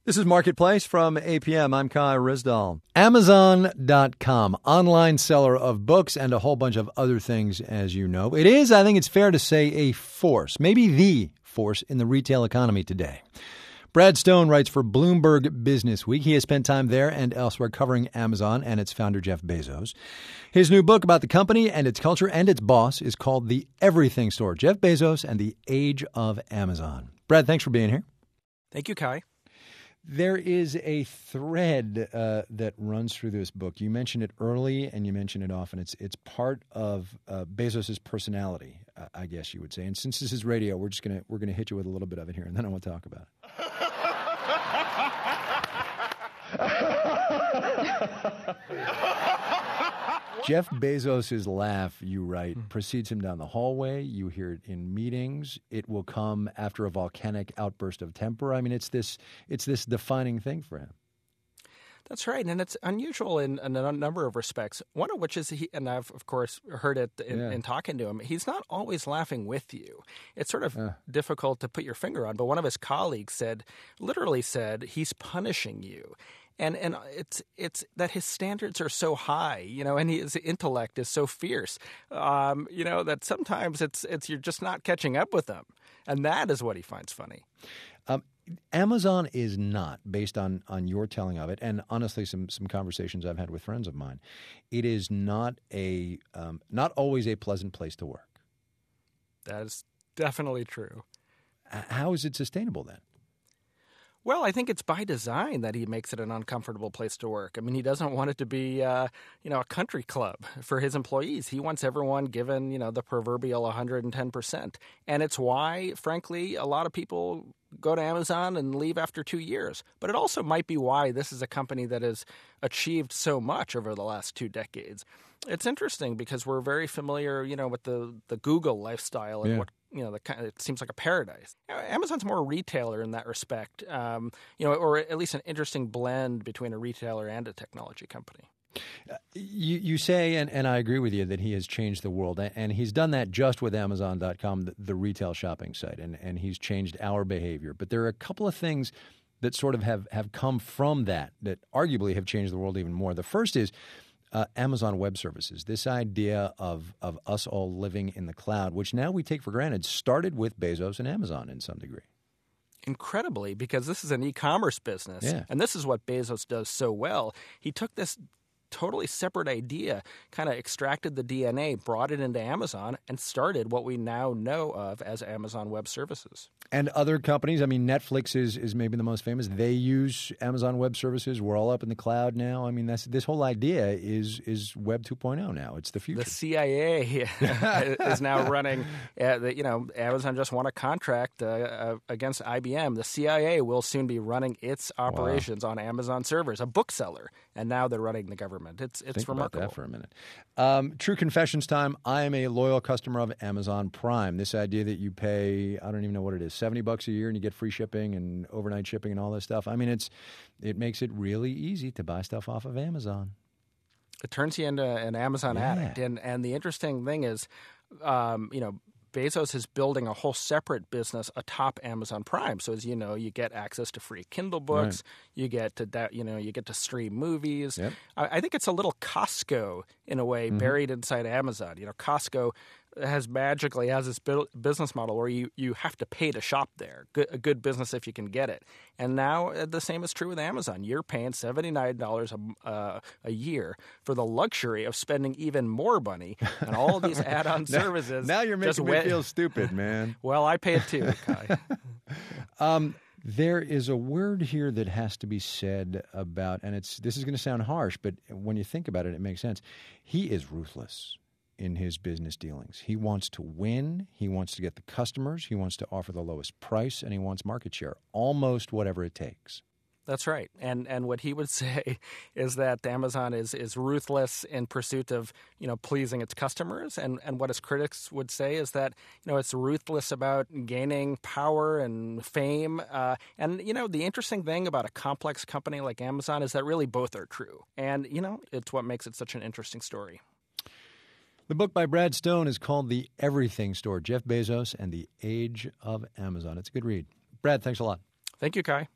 This is Marketplace from APM. I'm Kai Rizdal. Amazon.com, online seller of books and a whole bunch of other things, as you know. It is, I think it's fair to say, a force, maybe the force in the retail economy today. Brad Stone writes for Bloomberg Business Week. He has spent time there and elsewhere covering Amazon and its founder, Jeff Bezos. His new book about the company and its culture and its boss is called The Everything Store, Jeff Bezos and the Age of Amazon. Brad, thanks for being here. Thank you, Kai. There is a thread that runs through this book. You mentioned it early and you mention it often. It's part of Bezos' personality, I guess you would say. And since this is radio, we're gonna hit you with a little bit of it here, and then I want to talk about it. Jeff Bezos' laugh, you write, precedes him down the hallway. You hear it in meetings. It will come after a volcanic outburst of temper. I mean, it's this defining thing for him. That's right, and it's unusual in a number of respects. One of which is and I've, of course, heard it in talking to him, he's not always laughing with you. It's sort of difficult to put your finger on, but one of his colleagues literally said, he's punishing you. And it's that his standards are so high, and his intellect is so fierce, that sometimes it's you're just not catching up with him. And that is what he finds funny. Amazon is not, based on your telling of it, and honestly some conversations I've had with friends of mine, it is not not always a pleasant place to work. That is definitely true. How is it sustainable then? Well, I think it's by design that he makes it an uncomfortable place to work. I mean, he doesn't want it to be, a country club for his employees. He wants everyone given, the proverbial 110%. And it's why, frankly, a lot of people go to Amazon and leave after 2 years. But it also might be why this is a company that has achieved so much over the last 2 decades. It's interesting because we're very familiar, with the Google lifestyle and what it seems like a paradise. Amazon's more a retailer in that respect, or at least an interesting blend between a retailer and a technology company. You say, and I agree with you, that he has changed the world. And he's done that just with Amazon.com, the retail shopping site, and he's changed our behavior. But there are a couple of things that sort of have come from that arguably have changed the world even more. The first is Amazon Web Services, this idea of us all living in the cloud, which now we take for granted, started with Bezos and Amazon in some degree. Incredibly, because this is an e-commerce business, and this is what Bezos does so well. He took this totally separate idea, kind of extracted the DNA, brought it into Amazon, and started what we now know of as Amazon Web Services. And other companies, I mean, Netflix is maybe the most famous. They use Amazon Web Services. We're all up in the cloud now. I mean, this whole idea is Web 2.0 now. It's the future. The CIA is now running. Amazon just won a contract against IBM. The CIA will soon be running its operations on Amazon servers, a bookseller, and now they're running the government. It's Think remarkable. About that for a minute. True confessions time. I am a loyal customer of Amazon Prime. This idea that you pay, I don't even know what it is, $70 a year and you get free shipping and overnight shipping and all this stuff. I mean, it makes it really easy to buy stuff off of Amazon. It turns you into an Amazon addict. And the interesting thing is, Bezos is building a whole separate business atop Amazon Prime. So as you know, you get access to free Kindle books. Right. You get to stream movies. Yep. I think it's a little Costco in a way, buried inside Amazon. Costco has this business model where you have to pay to shop there. A good business if you can get it. And now the same is true with Amazon. You're paying $79 a year for the luxury of spending even more money on all of these add-on services. Now you're making me feel stupid, man. Well, I pay it too, Kai. There is a word here that has to be said about, and this is going to sound harsh, but when you think about it, it makes sense. He is ruthless in his business dealings. He wants to win. He wants to get the customers. He wants to offer the lowest price, and he wants market share, almost whatever it takes. That's right. And what he would say is that Amazon is ruthless in pursuit of, pleasing its customers. And what his critics would say is that, it's ruthless about gaining power and fame. And the interesting thing about a complex company like Amazon is that really both are true. And, it's what makes it such an interesting story. The book by Brad Stone is called The Everything Store, Jeff Bezos and the Age of Amazon. It's a good read. Brad, thanks a lot. Thank you, Kai.